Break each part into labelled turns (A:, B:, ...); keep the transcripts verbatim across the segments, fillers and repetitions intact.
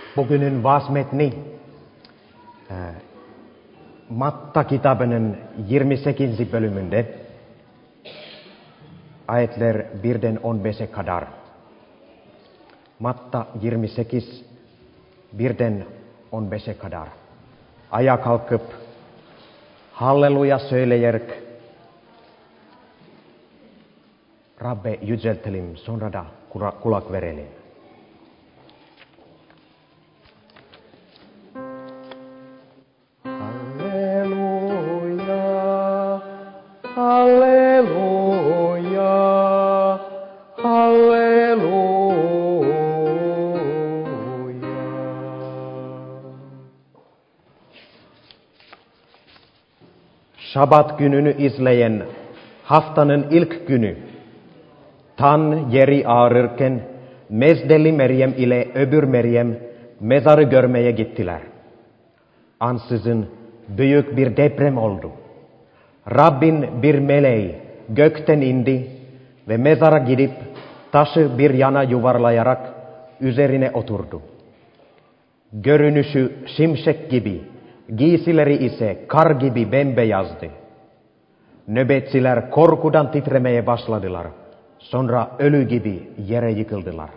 A: Bugünün vaaz metni Matta kitabının yirmi sekizinci bölümünde ayetler birden on beşe kadar. Matta yirmi sekiz birden on beşe kadar. Ayağa kalkıp halleluja söyleyerek Rabbe yüceltelim, sonra da kulak verelim. Şabat gününü izleyen haftanın ilk günü tan yeri ağrırken Mezdeli Meryem ile öbür Meryem mezarı görmeye gittiler. Ansızın büyük bir deprem oldu. Rabbin bir meleği gökten indi ve mezara gidip taşı bir yana yuvarlayarak üzerine oturdu. Görünüşü şimşek gibi, giysileri ise kar gibi bembeyazdı. Nöbetçiler korkudan titremeye başladılar. Sonra ölü gibi yere yıkıldılar.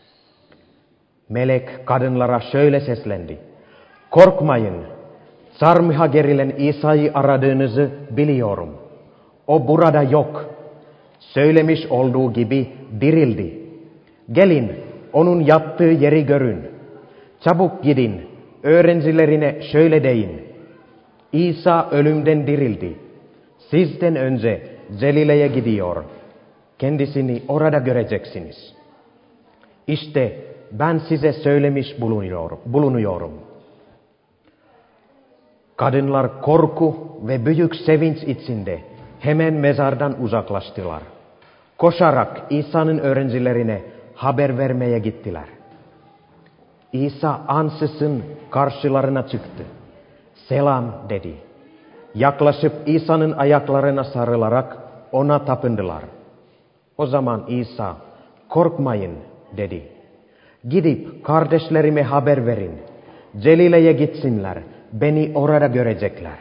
A: Melek kadınlara şöyle seslendi. Korkmayın, çarmıha gerilen İsa'yı aradığınızı biliyorum. O burada yok. Söylemiş olduğu gibi dirildi. Gelin, onun yattığı yeri görün. Çabuk gidin, öğrencilerine şöyle deyin. İsa ölümden dirildi. Sizden önce Galile'ye gidiyor. Kendisini orada göreceksiniz. İşte ben size söylemiş bulunuyorum. bulunuyorum. Kadınlar korku ve büyük sevinç içinde hemen mezardan uzaklaştılar. Koşarak İsa'nın öğrencilerine haber vermeye gittiler. İsa ansızın karşılarına çıktı. Selam dedi. Yaklaşıp İsa'nın ayaklarına sarılarak ona tapındılar. O zaman İsa, korkmayın dedi. Gidip kardeşlerime haber verin. Galile'ye gitsinler, beni orada görecekler.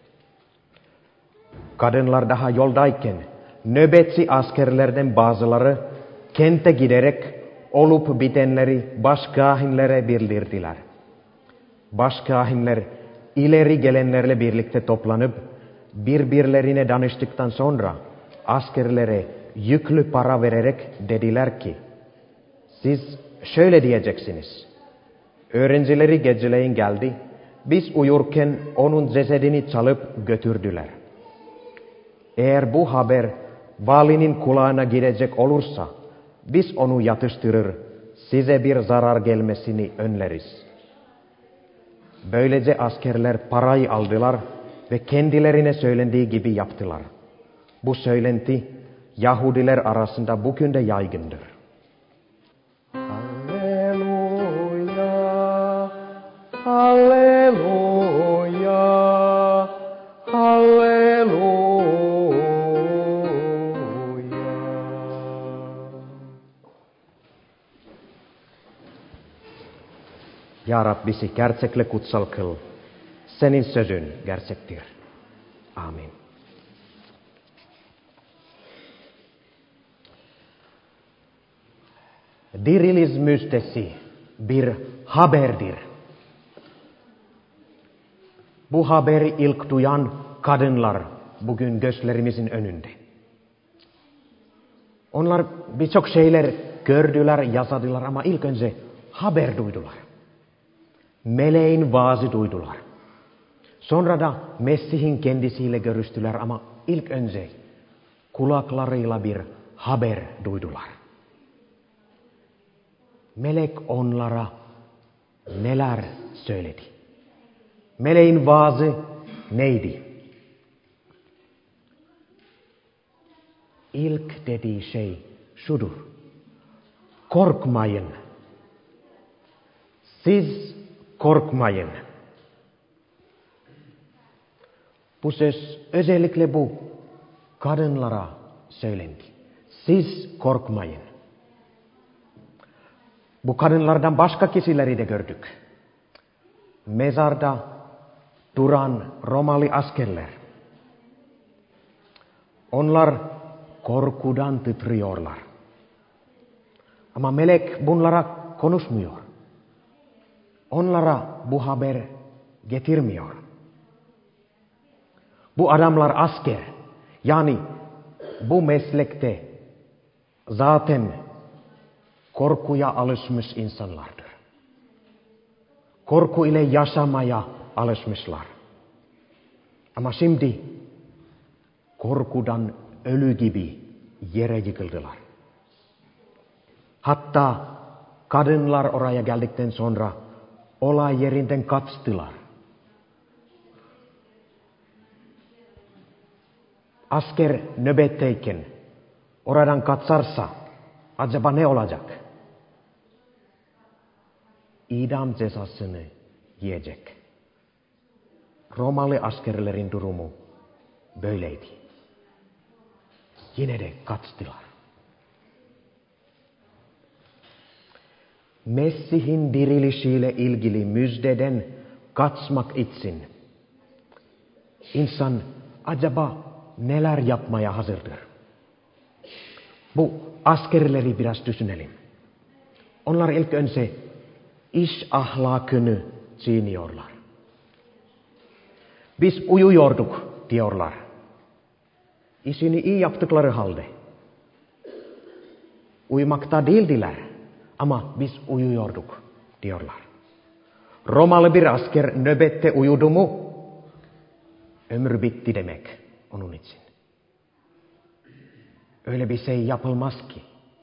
A: Kadınlar daha yoldayken nöbetçi askerlerden bazıları kente giderek olup bitenleri başkâhinlere bildirdiler. Başkâhinler ileri gelenlerle birlikte toplanıp birbirlerine danıştıktan sonra askerlere yüklü para vererek dediler ki, siz şöyle diyeceksiniz. Öğrencileri geceleyin geldi, biz uyurken onun cesedini çalıp götürdüler. Eğer bu haber valinin kulağına gidecek olursa, biz onu yatıştırır, size bir zarar gelmesini önleriz. Böylece askerler parayı aldılar ve kendilerine söylendiği gibi yaptılar. Bu söylenti Yahudiler arasında bugün de yaygındır. Halleluja, halleluja, halleluja. Ya Rab, bizi gerçekle kutsal kıl. Senin sözün gerçektir. Amin. Diriliş müjdesi bir haberdir. Bu haberi ilk duyan kadınlar bugün gözlerimizin önünde. Onlar birçok şeyler gördüler, yazdılar ama ilk önce haber duydular. Meleğin vaazı duydular. Sonra da Mesih'in kendisiyle görüştüler ama ilk önce kulaklarıyla bir haber duydular. Melek onlara neler söyledi? Meleğin vaazı neydi? İlk dediği şey şudur. Korkmayın. Siz korkmayın. Bu söz özellikle bu kadınlara söylendi. Siz korkmayın. Bu kadınlardan başka kişileri de gördük. Mezarda duran Romalı askerler. Onlar korkudan titriyorlar. Ama melek bunlara konuşmuyor. Onlara bu haber getirmiyor. Bu adamlar asker. Yani bu meslekte zaten korkuya alışmış insanlardır. Korku ile yaşamaya alışmışlar. Ama şimdi korkudan ölü gibi yere yıkıldılar. Hatta kadınlar oraya geldikten sonra olay yerinden kaçtılar. Asker nöbetteyken oradan kaçarsa acaba ne olacak? İdam cezasını yiyecek. Romalı askerlerin durumu böyleydi. Yine de kaçtılar. Mesih'in dirilişiyle ilgili müjdeden kaçmak için insan acaba neler yapmaya hazırdır? Bu askerleri biraz düşünelim. Onlar ilk önce iş ahlakını çiğniyorlar. Biz uyuyorduk diyorlar. İşini iyi yaptıkları halde. Uyumakta değildiler ama biz uyuyorduk diyorlar. Romalı bir asker nöbette uyudu mu ömür bitti demek onun için. Öyle bir şey yapılmaz ki.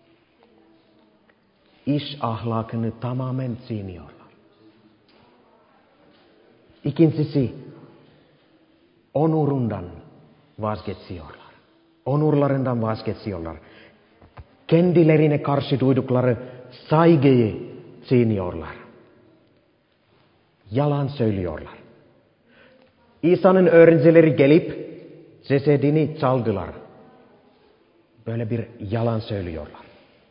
A: İş ahlakını tamamen çiğniyorlar. İkincisi, onurundan vazgeçiyorlar. Onurlarından vazgeçiyorlar. Kendilerine karşı duydukları saygıyı çiğniyorlar. Yalan söylüyorlar. İsa'nın öğrencileri gelip cesedini çaldılar. Böyle bir yalan söylüyorlar.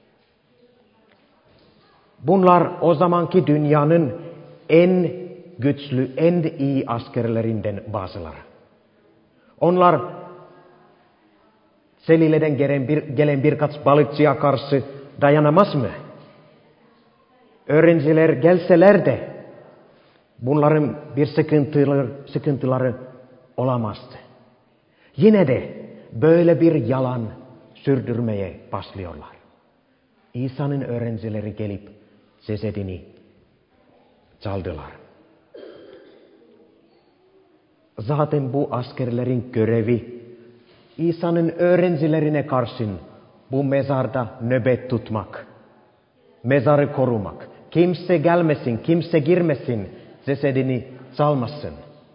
A: Bunlar o zamanki dünyanın en güçlü, en iyi askerlerinden bazıları. Onlar Selile'den gelen, bir, gelen birkaç balıkçıya karşı dayanamaz mı? Öğrenciler gelseler de bunların bir sıkıntıları, sıkıntıları olamazdı. Yine de böyle bir yalan sürdürmeye başlıyorlar. İsa'nın öğrencileri gelip cesedini çaldılar. Zaten bu askerlerin görevi İsa'nın öğrencilerine karşın bu mezarda nöbet tutmak, mezarı korumak. Kimse gelmesin, kimse girmesin, cesedini çalmasın.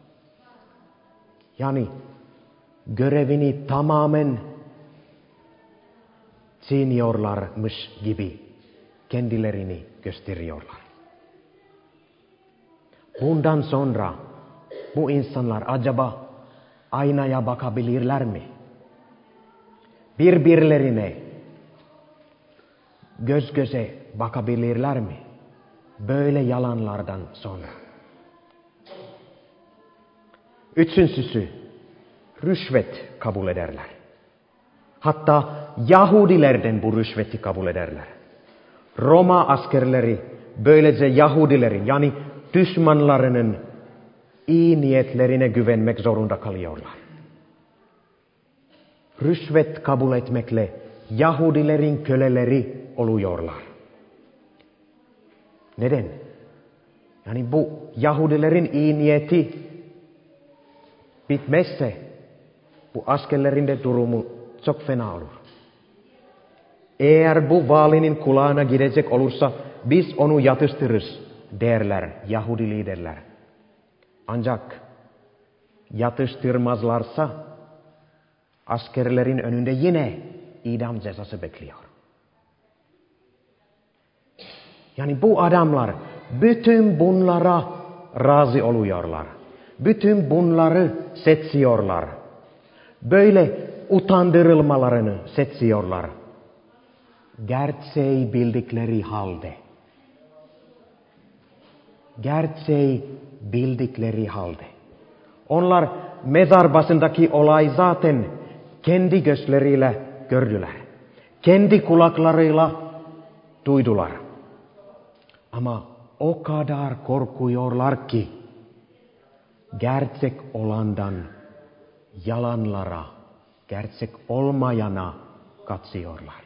A: Yani görevini tamamen çiğniyorlarmış gibi kendilerini gösteriyorlar. Bundan sonra bu insanlar acaba aynaya bakabilirler mi? Birbirlerine göz göze bakabilirler mi? Böyle yalanlardan sonra. Üçüncüsü, rüşvet kabul ederler. Hatta Yahudilerden bu rüşveti kabul ederler. Roma askerleri böylece Yahudilerin yani düşmanlarının iyi niyetlerine güvenmek zorunda kalıyorlar. Rüşvet kabul etmekle Yahudilerin köleleri oluyorlar. Neden? Yani bu Yahudilerin iyi niyeti bitmezse bu askerlerin de durumu çok fena olur. Eğer bu valinin kulağına gidecek olursa biz onu yatıştırırız derler Yahudi liderler. Ancak yatıştırmazlarsa askerlerin önünde yine idam cezası bekliyor. Yani bu adamlar bütün bunlara razı oluyorlar. Bütün bunları seçiyorlar. Böyle utandırılmalarını seçiyorlar. Gerçeği bildikleri halde. gertsey bildikleri halde. Onlar mezar başındaki olay zaten kendi gözleriyle gördüler. Kendi kulaklarıyla duydular. Ama o kadar korkuyorlar ki gerçek olandan yalanlara, gerçek olmayana katsıyorlar.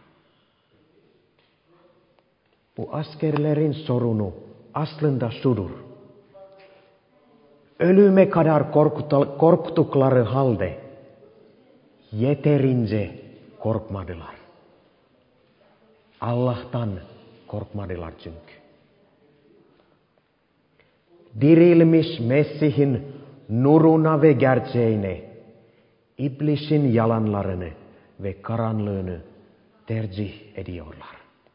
A: Bu askerlerin sorunu aslında şudur. Ölüme kadar korktukları halde yeterince korkmadılar. Allah'tan korkmadılar çünkü. Dirilmiş Mesih'in nuruna ve gerçeğine iblisin yalanlarını ve karanlığını tercih ediyorlar.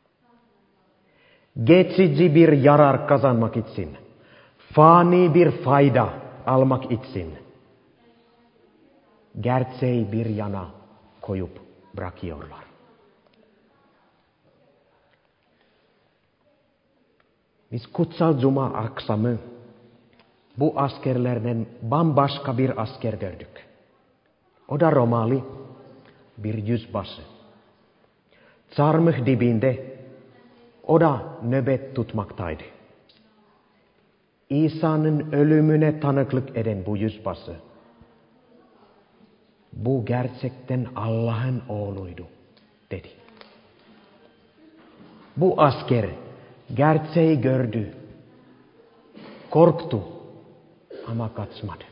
A: Geçici bir yarar kazanmak için, fani bir fayda almak için gerçeği bir yana koyup bırakıyorlar. Biz kutsal cuma akşamı bu askerlerden bambaşka bir asker gördük. O da Romalı bir yüzbaşı. Çarmıh dibinde o da nöbet tutmaktaydı. İsa'nın ölümüne tanıklık eden bu yüzbaşı, bu gerçekten Allah'ın oğluydu dedi. Bu asker gerçeği gördü, korktu ama kaçmadı.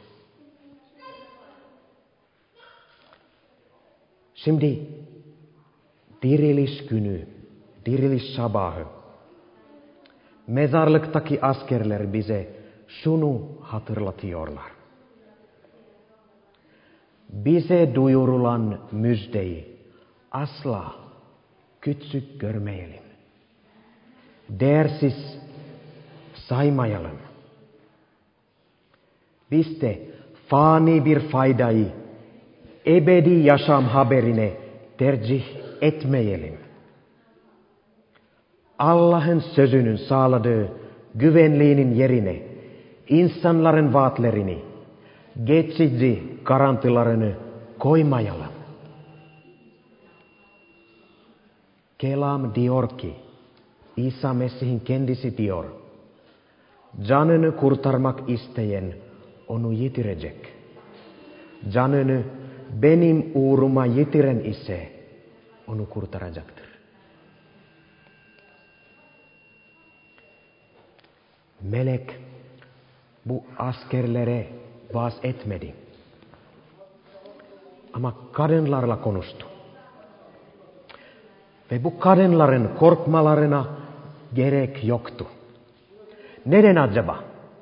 A: Şimdi diriliş günü, diriliş sabahı, mezarlıktaki askerler bize şunu hatırlatıyorlar. Bize duyurulan müjdeyi asla küçük görmeyelim. Değersiz saymayalım. Biz de fani bir faydayı ebedi yaşam haberine tercih etmeyelim. Allah'ın sözünün sağladığı güvenliğinin yerine insanların vaatlerini, geçici garantilarını koymayalım. Kelam diyor ki, İsa Mesih'in kendisi diyor, canını kurtarmak isteyen onu yitirecek. Canını benim uğruma yitiren ise onu kurtaracaktır. Melek bu askerlere vaaz etmedi. Ama kadınlarla konuştu. Ve bu kadınların korkmalarına gerek yoktu. Neden acaba?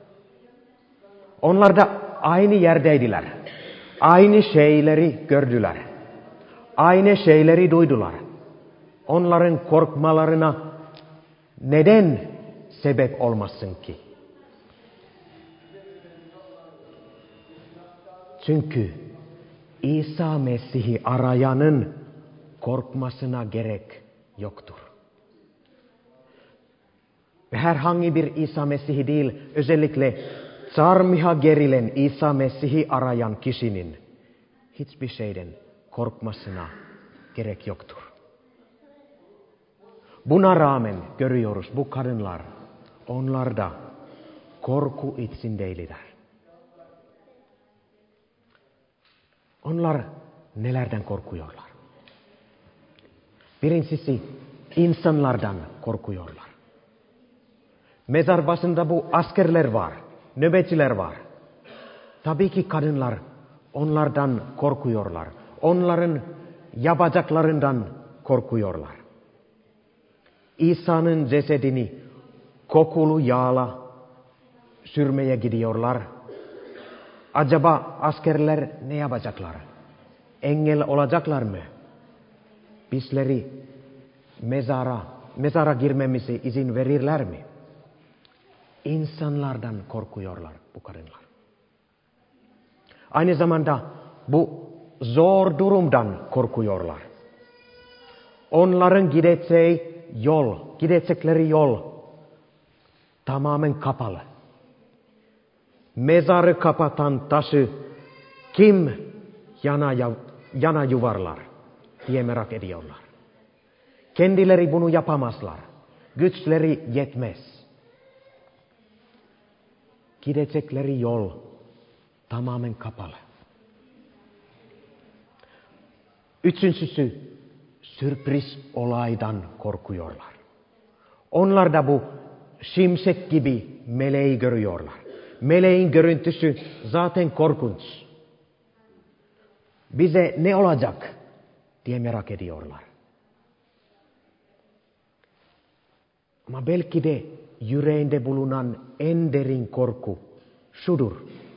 A: Onlar da aynı yerdeydiler. Aynı şeyleri gördüler. Aynı şeyleri duydular. Onların korkmalarına neden sebep olmasın ki? Çünkü İsa Mesih'i arayanın korkmasına gerek yoktur. Ve herhangi bir İsa Mesih'i değil, özellikle çarmıha gerilen İsa Mesih'i arayan kişinin hiçbir şeyden korkmasına gerek yoktur. Buna rağmen görüyoruz bu kadınlar, onlar da korku içindeydiler. Onlar nelerden korkuyorlar? Birincisi insanlardan korkuyorlar. Mezar başında bu askerler var, nöbetçiler var. Tabii ki kadınlar onlardan korkuyorlar. Onların yapacaklarından korkuyorlar. İsa'nın cesedini kokulu yağla sürmeye gidiyorlar. Acaba askerler ne yapacaklar? Engel olacaklar mı? Bizleri mezara, mezara girmemize izin verirler mi? İnsanlardan korkuyorlar bu kadınlar. Aynı zamanda bu zor durumdan korkuyorlar. Onların gideceği yol, gidecekleri yol tamamen kapalı. Mezar kapatan tasy kim jana, ja, jana juvarlar, tiemerak ediollar. Kendileri bunu yapamazlar. Güçleri yetmez. Gidecekleri yol tamamen kapalı. Üçüncüsü sürpriz olaydan korkuyorlar. Onlar da bu şimşek gibi meleği görüyorlar. Meleğin görüntüsü zaten korkunç. Bize ne olacak diye merak ediyorlar. Ama belki de yüreğinde bulunan en derin korku şudur.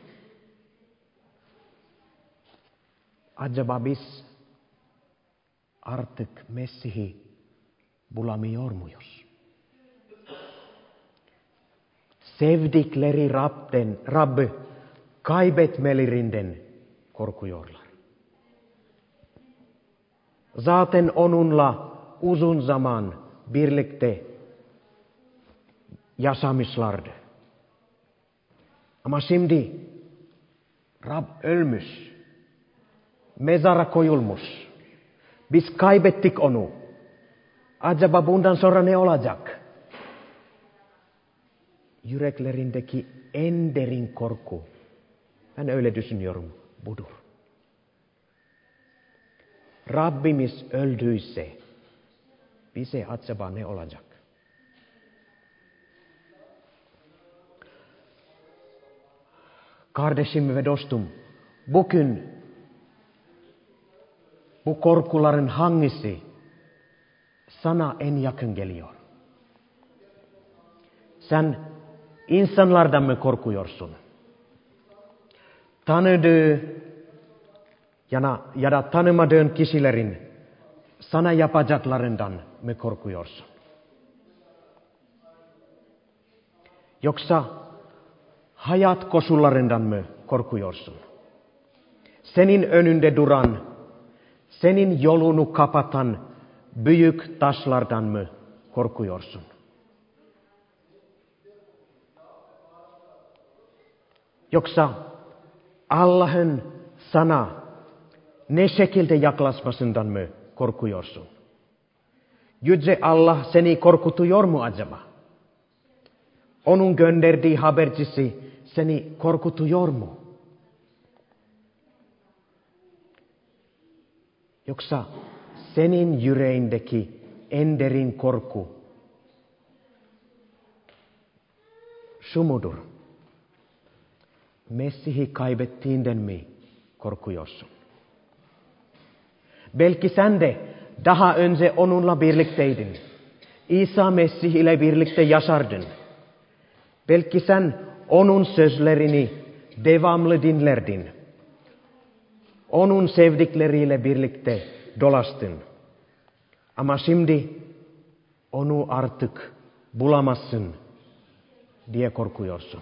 A: Acaba biz artık Mesih'i bulamıyor muyuz? Sevdikleri Rab'den, Rabbi kaybetmelerinden korkuyorlar. Zaten onunla uzun zaman birlikte yaşamışlardı. Ama şimdi Rab ölmüş, mezara koyulmuş. Biz kaybettik onu. Acaba bundan sonra ne olacak? Yüreklerindeki en derin korku, ben öyle düşünüyorum, budur. Rabbimiz öldüyse bize acaba ne olacak? Kardeşim ve dostum, bugün bu korkuların hangisi sana en yakın geliyor? Sen insanlardan mı korkuyorsun? Tanıdığı ya da tanımadığın kişilerin sana yapacaklarından mı korkuyorsun? Yoksa hayat koşullarından mı korkuyorsun? Senin önünde duran, senin yolunu kapatan büyük taşlardan mı korkuyorsun? Yoksa Allah'ın sana ne şekilde yaklaşmasından mı korkuyorsun? Yüce Allah seni korkutuyor mu acaba? Onun gönderdiği habercisi seni korkutuyor mu? Yoksa senin yüreğindeki en derin korku şu mudur? Mesih'i kaybettiğinden mi korkuyorsun? Belki sen de daha önce onunla birlikteydin. İsa Mesih ile birlikte yaşardın. Belki sen onun sözlerini devamlı dinlerdin. Onun sevdikleriyle birlikte dolaştın. Ama şimdi onu artık bulamazsın diye korkuyorsun.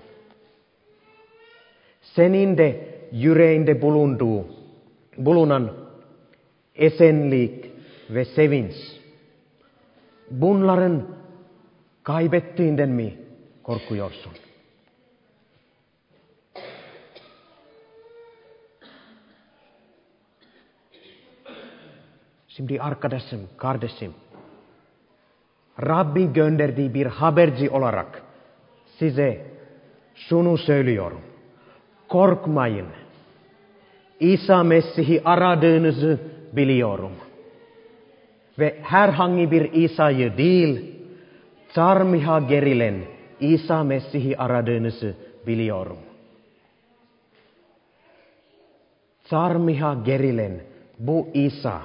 A: Senin de yüreğinde bulunduğu, bulunan esenlik ve sevinç, bunların kaybettiğinden mi korkuyorsun? Şimdi arkadaşım, kardeşim, Rabbin gönderdiği bir haberci olarak size şunu söylüyorum. Korkmayın. İsa Mesih'i aradığınızı biliyorum. Ve herhangi bir İsa'yı değil, çarmıha gerilen İsa Mesih'i aradığınızı biliyorum. Çarmıha gerilen bu İsa,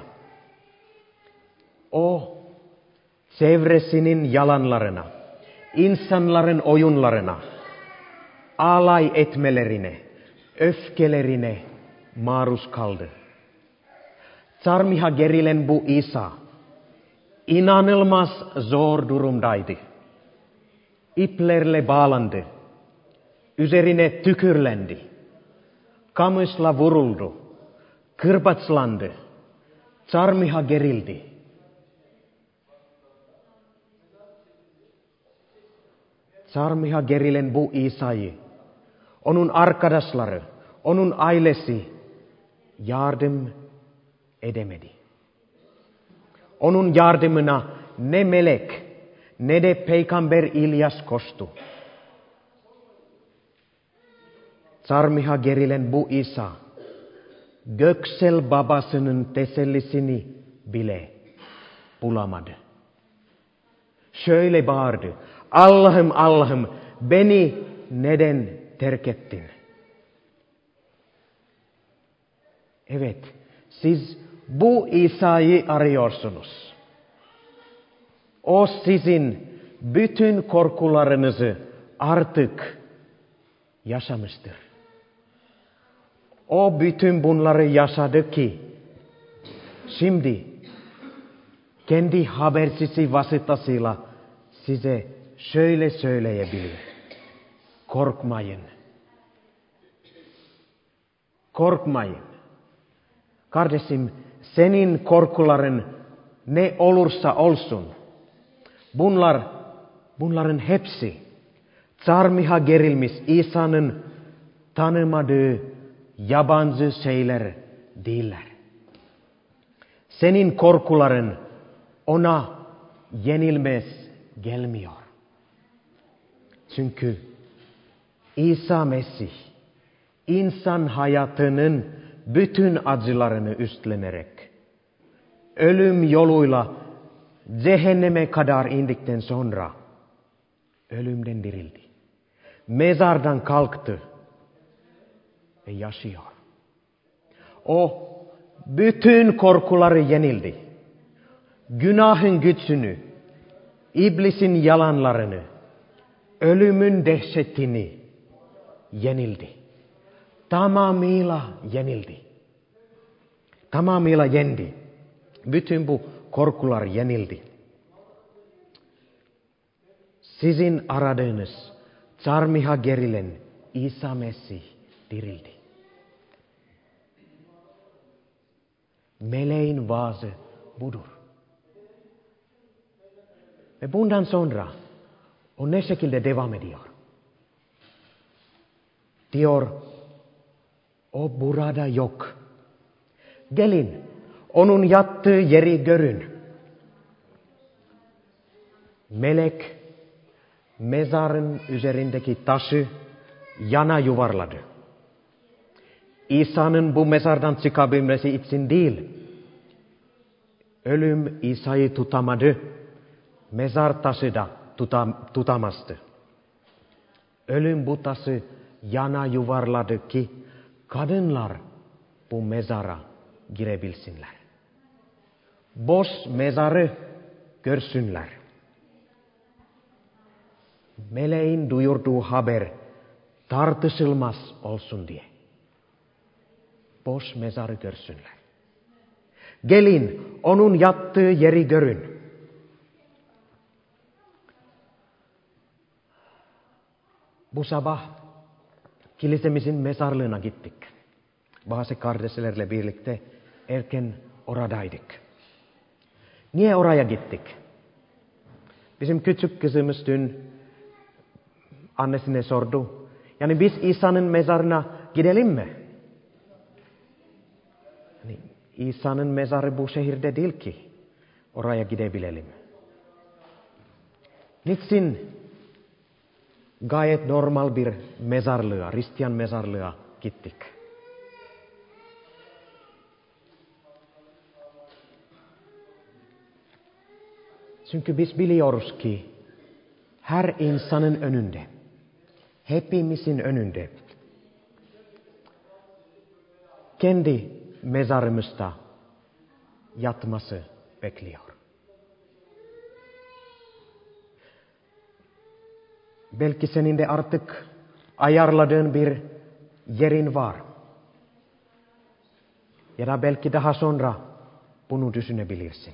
A: o çevresinin yalanlarına, insanların oyunlarına, alay etmelerine, öfkelerine maruz kaldı. Çarmıha gerilen bu İsa inanılmaz zor durumdaydı. İplerle bağlandı. Üzerine tükürlendi. Kamışla vuruldu. Kırbaçlandı. Çarmıha gerildi. Çarmıha gerilen bu İsa'yı onun arkadaşları, onun ailesi yardım edemedi. Onun yardımına ne melek ne de peygamber İlyas koştu. Sarmiha gerilen bu İsa göksel babasının tesellisini bile bulamadı. Şöyle bağırdı: Allah'ım, Allah'ım, beni neden terk ettin? Evet, siz bu İsa'yı arıyorsunuz. O sizin bütün korkularınızı artık yaşamıştır. O bütün bunları yaşadı ki şimdi kendi habersizi vasıtasıyla size şöyle söyleyebilir: korkmayın. Korkmayın. Kardeşim, senin korkuların ne olursa olsun, bunlar, bunların hepsi çarmıha gerilmiş İsa'nın tanımadığı yabancı şeyler değiller. Senin korkuların ona yenilmez gelmiyor. Çünkü İsa Mesih insan hayatının bütün acılarını üstlenerek ölüm yoluyla cehenneme kadar indikten sonra ölümden dirildi. Mezardan kalktı ve yaşıyor. O bütün korkuları yenildi. Günahın gücünü, iblisin yalanlarını, ölümün dehşetini yenildi. Tamamıyla yenildi. Tamamıyla yendi. Bütün bu korkular yenildi. Sizin aradığınız çarmıha gerilen İsa Mesih dirildi. Meleğin vaazı budur. Ve bundan sonra o ne şekilde devam ediyor? Diyor, o burada yok. Gelin, onun yattığı yeri görün. Melek mezarın üzerindeki taşı yana yuvarladı. İsa'nın bu mezardan çıkabilmesi için değil, ölüm İsa'yı tutamadı, mezar taşı da tutam, tutamazdı. Ölüm bu taşı yana yuvarladı ki kadınlar bu mezara girebilsinler. Boş mezarı görsünler. Meleğin duyurduğu haber tartışılmaz olsun diye. Boş mezarı görsünler. Gelin, onun yattığı yeri görün. Bu sabah kilisemizin mezarlığına gittik. Bazı kardeşlerle birlikte erken oradaydık. Niye oraya gittik? Bizim küçük kızımız dün annesine sordu. Yani biz İsa'nın mezarına gidelim mi? Yani İsa'nın mezarı bu şehirde değil ki. Oraya gidebilelim. Niçin gayet normal bir mezarlığa, Hristiyan mezarlığa gittik? Çünkü biz biliyoruz ki her insanın önünde, hepimizin önünde kendi mezarımızda yatması bekliyor. Belki senin de artık ayarladığın bir yerin var. Ya da belki daha sonra bunu düşünebilirsin.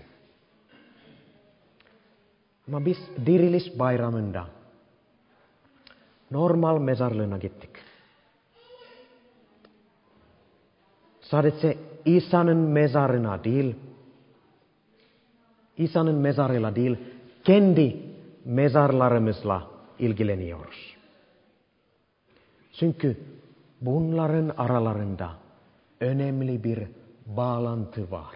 A: Ama biz diriliş bayramında normal mezarlığına gittik. Sadece İsa'nın mezarına değil, İsa'nın mezarıyla değil, kendi mezarlarımızla ilgileniyoruz. Çünkü bunların aralarında önemli bir bağlantı var.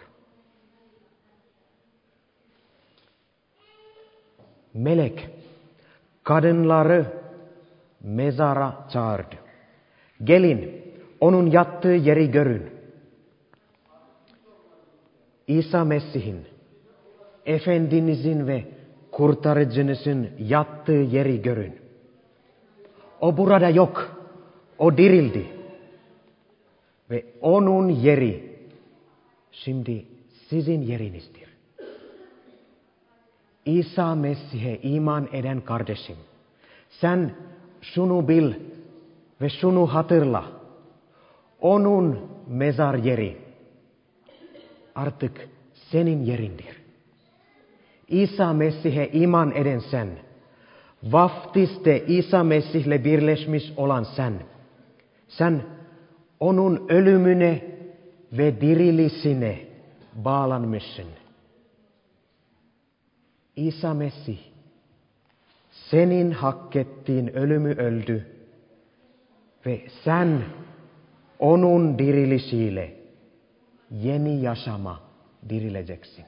A: Melek kadınları mezara çağırdı. Gelin, onun yattığı yeri görün. İsa Mesih'in, Efendinizin ve kurtarıcınızın yattığı yeri görün. O burada yok. O dirildi. Ve onun yeri şimdi sizin yerinizdir. İsa Mesih'e iman eden kardeşim, sen şunu bil ve şunu hatırla. Onun mezar yeri artık senin yerindir. İsa Mesih'e iman eden sen, vaftiste İsa Mesih'le birleşmiş olan sen, sen onun ölümüne ve dirilisine bağlanmışsın. İsa Mesih senin hak ettiğin ölümü öldü ve sen onun dirilişiyle yeni yaşama dirileceksin.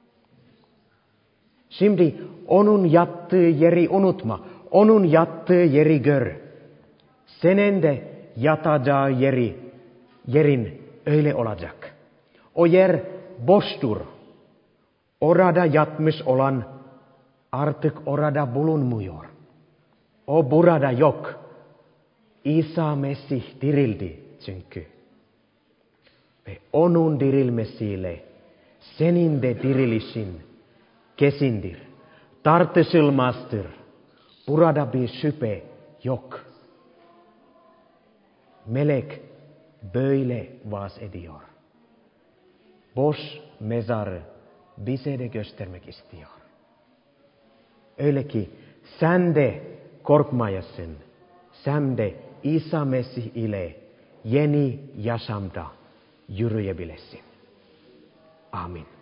A: Şimdi onun yattığı yeri unutma. Onun yattığı yeri gör. Senin de yatacağı yeri, yerin öyle olacak. O yer boştur. Orada yatmış olan artık orada bulunmuyor. O burada yok. İsa Mesih dirildi çünkü. Ve onun dirilmesiyle senin de dirilişin kesindir. Tartışılmazdır. Burada bir şüphe yok. Melek böyle vaaz ediyor. Boş mezarı bize de göstermek istiyor. Öyle ki sen de korkmayasın. Sen de İsa Mesih ile yeni yaşamda yürüyebilesin. Amin.